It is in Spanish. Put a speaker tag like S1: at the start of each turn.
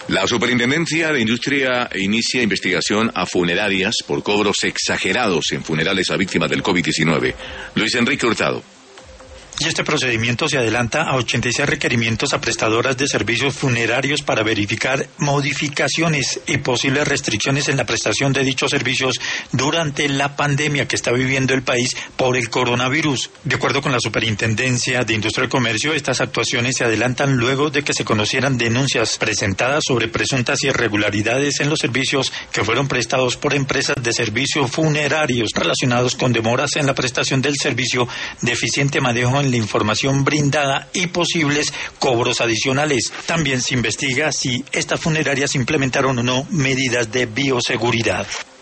S1: La Superintendencia de Industria inicia investigación a funerarias por cobros exagerados en funerales a víctimas del COVID-19. Luis Enrique Hurtado.
S2: Y este procedimiento se adelanta a 86 requerimientos a prestadoras de servicios funerarios para verificar modificaciones y posibles restricciones en la prestación de dichos servicios durante la pandemia que está viviendo el país por el coronavirus. De acuerdo con la Superintendencia de Industria y Comercio, estas actuaciones se adelantan luego de que se conocieran denuncias presentadas sobre presuntas irregularidades en los servicios que fueron prestados por empresas de servicios funerarios relacionados con demoras en la prestación del servicio, deficiente manejo en la información brindada y posibles cobros adicionales. También se investiga si estas funerarias implementaron o no medidas de bioseguridad.